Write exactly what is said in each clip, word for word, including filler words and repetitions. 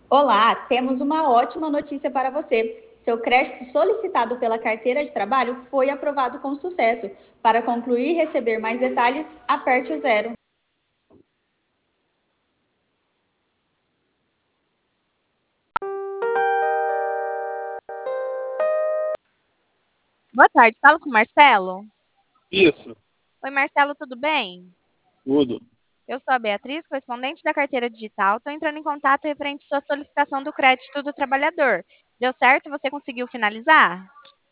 Olá, temos uma ótima notícia para você. Seu crédito solicitado pela carteira de trabalho foi aprovado com sucesso. Para concluir e receber mais detalhes, aperte o zero. Boa tarde, falo com o Marcelo. Isso, Oi, Marcelo, tudo bem? tudo. Eu sou a Beatriz, correspondente da carteira digital. Estou entrando em contato referente à sua solicitação do crédito do trabalhador. Deu certo? Você conseguiu finalizar?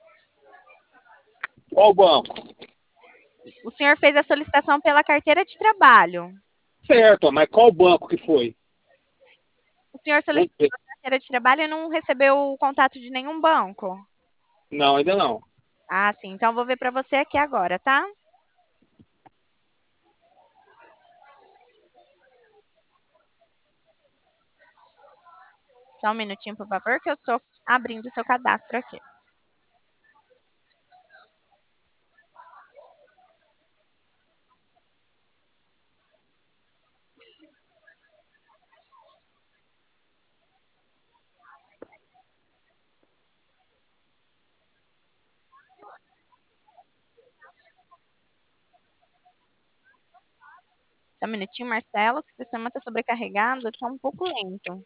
Qual banco? O senhor fez a solicitação pela carteira de trabalho. Certo, mas qual banco que foi? O senhor Não solicitou sei. a carteira de trabalho e não recebeu o contato de nenhum banco? Não, ainda não. Ah, sim. Então vou ver para você aqui agora, tá? Só um minutinho, por favor, que eu estou abrindo o seu cadastro aqui. Só um minutinho, Marcelo, que o sistema está sobrecarregado, está um pouco lento.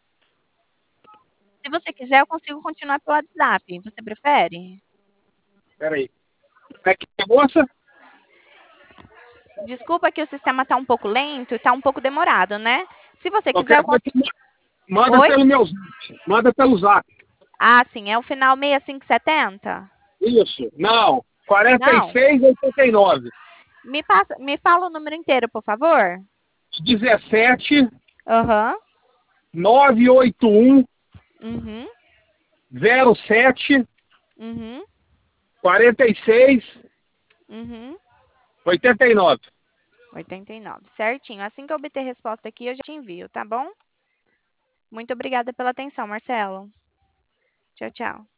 Se você quiser, eu consigo continuar pelo WhatsApp. Você prefere? Peraí. Como é que é, moça? Desculpa que o sistema está um pouco lento e está um pouco demorado, né? Se você Eu quiser, eu quero ver consigo. se manda Oi? pelo meu zap. Manda pelo zap. Ah, sim, é o final seis cinco sete zero? Isso. Não. quarenta e Não. seis oitenta e nove. Me passa, me fala o número inteiro, por favor. dezessete Aham. novecentos e oitenta e um Uhum. zero sete Uhum. quarenta e seis Uhum. oitenta e nove. oitenta e nove. Certinho. Assim que eu obter resposta aqui, eu já te envio, tá bom? Muito obrigada pela atenção, Marcelo. Tchau, tchau.